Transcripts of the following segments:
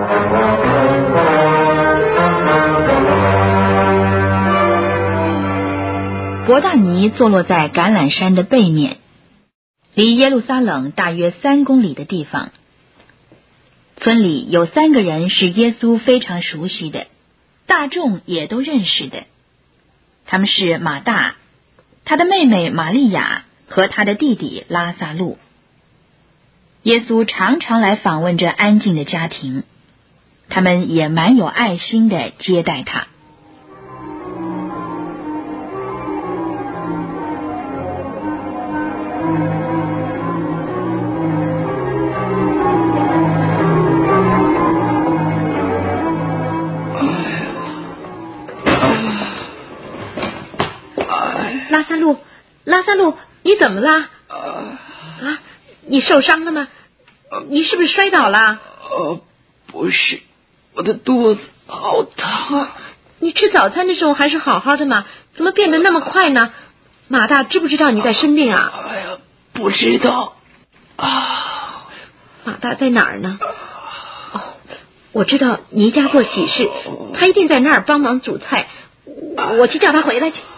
伯大尼坐落在橄榄山的背面，离耶路撒冷大约3公里的地方。村里有3个人是耶稣非常熟悉的，大众也都认识的。他们是马大、他的妹妹玛利亚和他的弟弟拉撒路。耶稣常常来访问这安静的家庭，他们也蛮有爱心的接待他。 拉萨路，你怎么了？你受伤了吗？你是不是摔倒了？ 不是，我的肚子好疼。 你吃早餐的时候还是好好的嘛，怎么变得那么快呢？马大知不知道你在生病啊？ 不知道。 马大在哪儿呢？我知道你家做喜事，他一定在那儿帮忙煮菜，我去叫他回来去。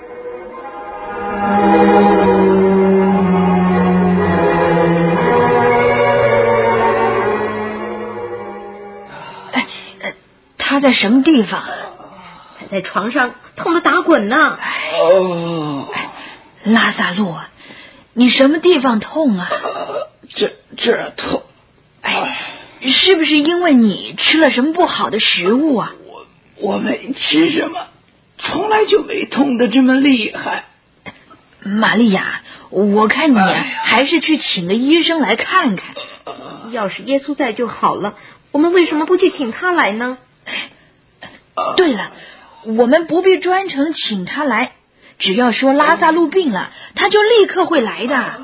他在什么地方？ 他在床上痛得打滚呢。 拉萨路，你什么地方痛啊？ 这痛。 是不是因为你吃了什么不好的食物啊？ 我没吃什么，从来就没痛得这么厉害。 玛利亚，我看你还是去请个医生来看看。 要是耶稣在就好了，我们为什么不去请他来呢？ 对了，我们不必专程请他来，只要说拉萨路病了，他就立刻会来的。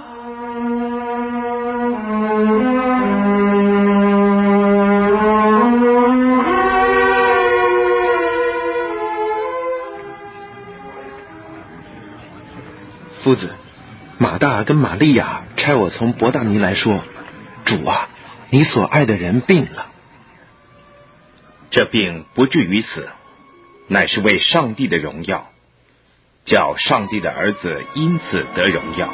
夫子，马大跟玛利亚差我从伯大尼来说，主啊，你所爱的人病了。 这病不至于死，乃是为上帝的荣耀，叫上帝的儿子因此得荣耀。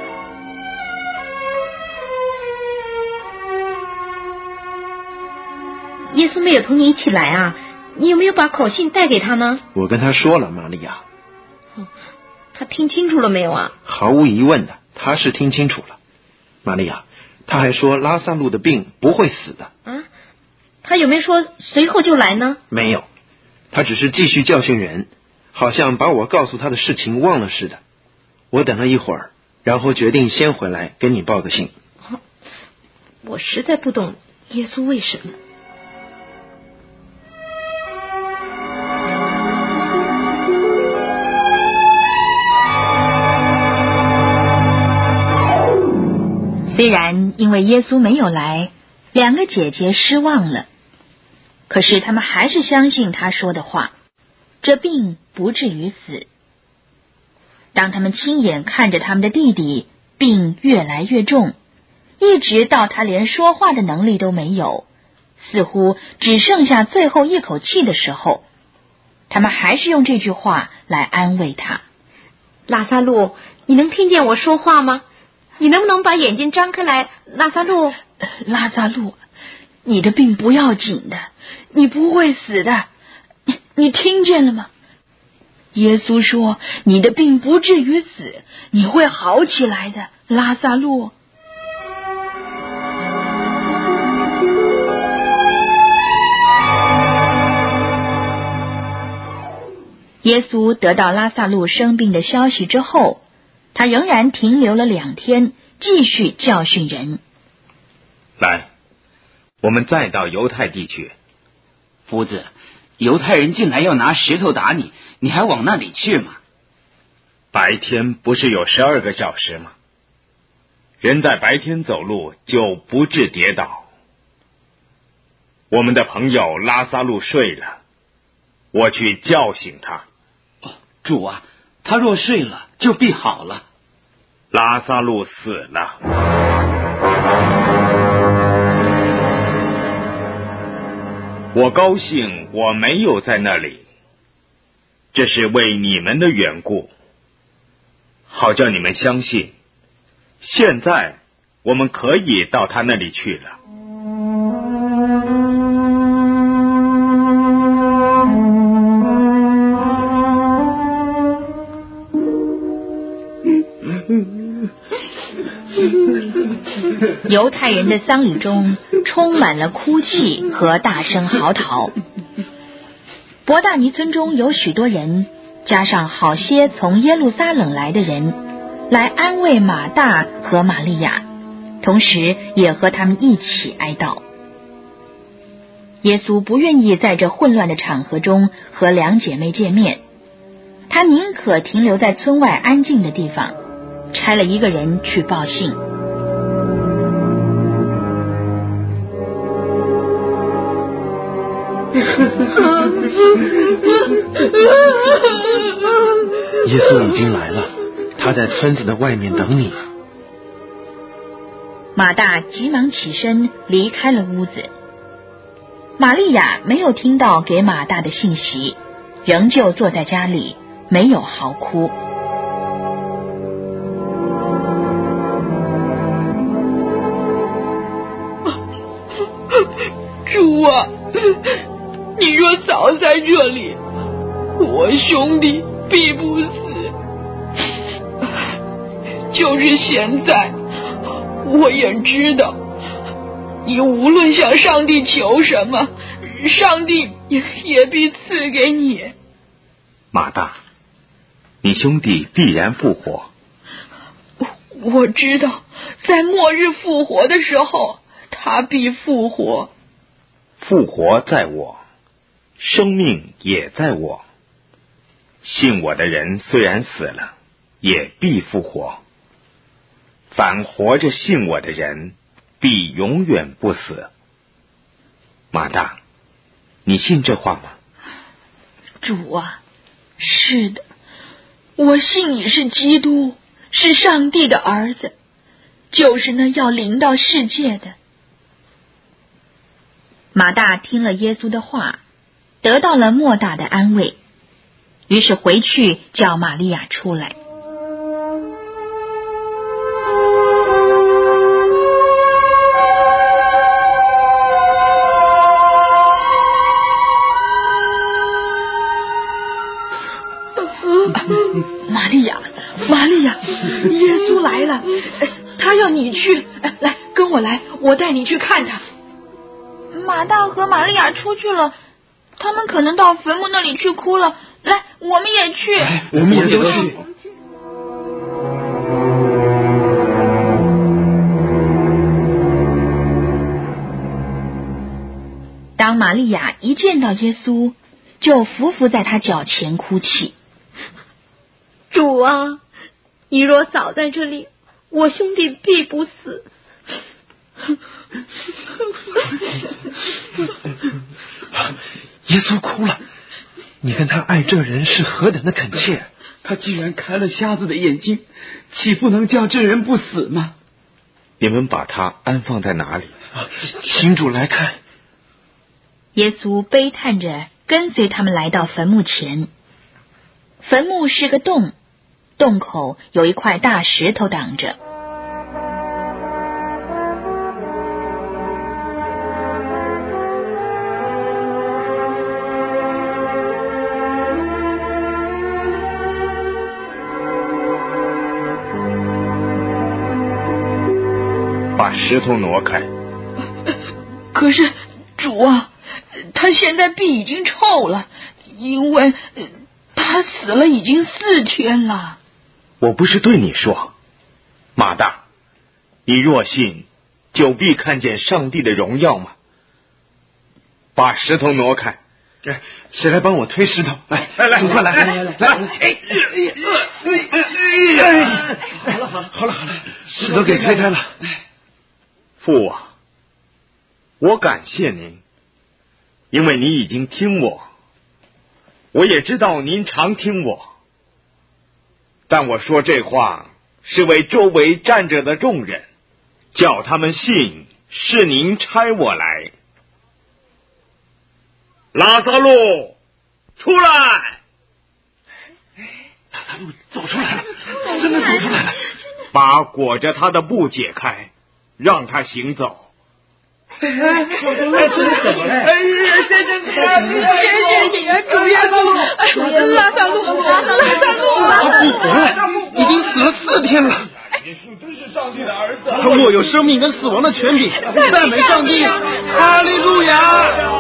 耶稣没有同你一起来啊？你有没有把口信带给他呢？ 我跟他说了，玛利亚。 他听清楚了没有啊？ 毫无疑问的，他是听清楚了。玛利亚，他还说拉萨路的病不会死的。 他有没有说随后就来呢？ 没有，他只是继续教训人，好像把我告诉他的事情忘了似的。我等了一会儿，然后决定先回来跟你报个信。 我实在不懂耶稣为什么。 虽然因为耶稣没有来，2个姐姐失望了，可是他们还是相信他说的话，这病不至于死。当他们亲眼看着他们的弟弟病越来越重，一直到他连说话的能力都没有，似乎只剩下最后一口气的时候，他们还是用这句话来安慰他。 拉萨路，你能听见我说话吗？你能不能把眼睛张开来？拉萨路， 拉萨路，你的病不要紧的，你不会死的，你听见了吗？耶稣说你的病不至于死，你会好起来的，拉萨路。耶稣得到拉萨路生病的消息之后，他仍然停留了2天，继续教训人。 来，我们再到犹太地去。 夫子，犹太人进来要拿石头打你，你还往那里去吗？ 白天不是有12个小时吗？人在白天走路就不致跌倒。我们的朋友拉撒路睡了，我去叫醒他。 主啊，他若睡了，就必好了。 拉撒路死了。 我高兴我没有在那里，这是为你们的缘故，好叫你们相信，现在我们可以到他那里去了。 犹太人的丧礼中充满了哭泣和大声嚎啕。伯大尼村中有许多人，加上好些从耶路撒冷来的人，来安慰马大和玛利亚，同时也和他们一起哀悼。耶稣不愿意在这混乱的场合中和两姐妹见面，他宁可停留在村外安静的地方，差了一个人去报信。 耶稣已经来了，他在村子的外面等你。 马大急忙起身离开了屋子。玛利亚没有听到给马大的信息，仍旧坐在家里，没有嚎哭。 主啊，你若早在这里，我兄弟必不死。就是现在，我也知道，你无论向上帝求什么，上帝也必赐给你。 马大，你兄弟必然复活。 我知道，在末日复活的时候，他必复活。 复活在我，生命也在我。信我的人虽然死了，也必复活。凡活着信我的人，必永远不死。马大，你信这话吗？ 主啊，是的，我信你是基督，是上帝的儿子，就是那要临到世界的。 马大听了耶稣的话，得到了莫大的安慰，于是回去叫玛利亚出来。 玛利亚，耶稣来了，他要你去，来跟我来，我带你去看他。 马大和玛利亚出去了，他们可能到坟墓那里去哭了。来，我们也去。 我们也都去。 当玛利亚一见到耶稣，就伏伏在他脚前哭泣。 主啊，你若早在这里，我兄弟必不死。 耶稣哭了，你看他爱这人是何等的恳切。 他既然开了瞎子的眼睛，岂不能叫这人不死吗？ 你们把他安放在哪里？ 请主来看。 耶稣悲叹着跟随他们来到坟墓前。坟墓是个洞，洞口有一块大石头挡着。 把石头挪开。 可是主啊，他现在必已经臭了，因为他死了已经4天了。 我不是对你说，马大，你若信，就必看见上帝的荣耀吗？把石头挪开。 谁来帮我推石头？来，请快来，来！好了，石头给推开了。 父啊，我感谢您，因为你已经听我，我也知道您常听我，但我说这话是为周围站着的众人，叫他们信是您差我来。 拉撒路，出来！ 拉撒路走出来了，真的走出来了。 把裹着他的布解开，让他行走。 真的怎么了？ 谢谢你啊，主耶稣，拉撒路， 他复活了，已经死了4天了。 耶稣真是上帝的儿子， 他握有生命跟死亡的权柄，赞美上帝，哈利路亚！